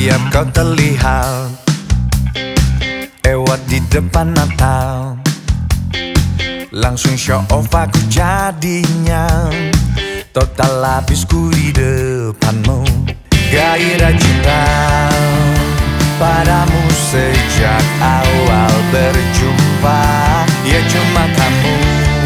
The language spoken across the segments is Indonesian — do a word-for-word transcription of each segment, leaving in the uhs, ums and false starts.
Setiap kau terlihat lewat di depan mata, langsung show off aku jadinya. Total habisku di depanmu. Gairah cinta padamu sejak awal berjumpa. Ya cuma kamu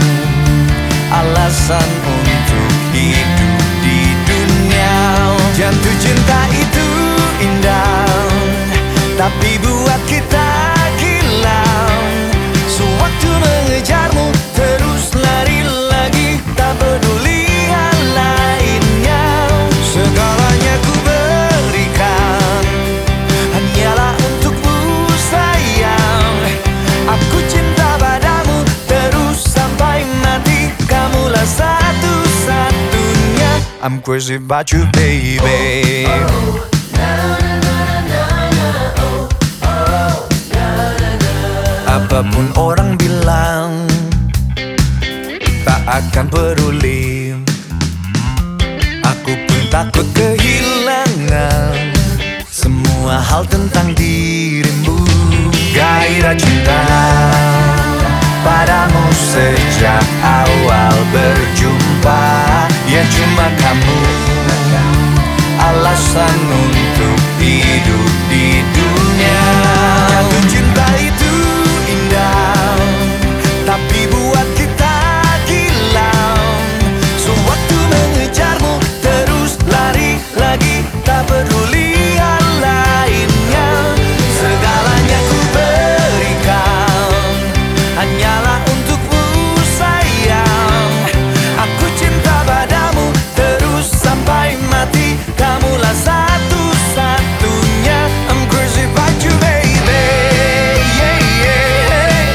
alasan untuk hidup di dunia. Jatuh cinta itu indah, tapi buat kita gila. Sewaktu mengejarmu terus lari lagi, tak peduli hal lainnya. Segalanya ku berikan hanyalah untukmu sayang. Aku cinta padamu terus sampai mati. Kamulah satu-satunya. I'm crazy about you, baby. Apapun orang bilang, tak akan peduli. Aku pun takut kehilangan semua hal tentang dirimu. Gairah cinta padamu sejak awal berjumpa. Ya cuma kamu alasan untuk hidup di dunia. Jatuh cinta itu indah, tapi buat kita gila. Sewaktu mengejarmu terus lari lagi, tak peduli hal lainnya. Segalanya ku berikan hanyalah untukmu sayang. Aku cinta padamu terus sampai mati. Kamulah satu-satunya. I'm crazy about you, baby. Yeah, yeah.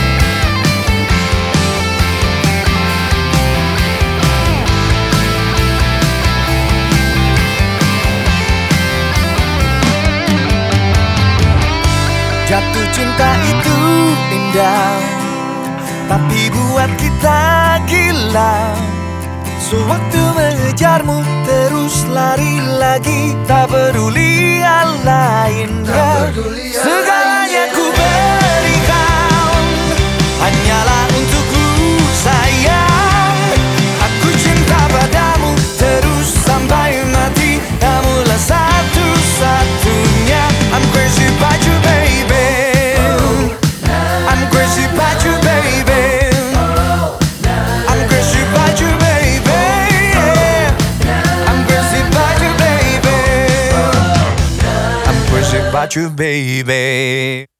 Jatuh cinta itu indah, tapi buat kita gila. Sewaktu mengejarmu terus lari lagi, tak peduli hal lainnya. Segalanya ku berikan hanyalah untukku sayang. Aku cinta padamu terus sampai mati. Kamulah satu-satunya. I'm crazy about you, baby. I'm crazy about you, baby. I'm crazy about you, baby. I'm crazy about you, baby. I'm crazy about you, baby.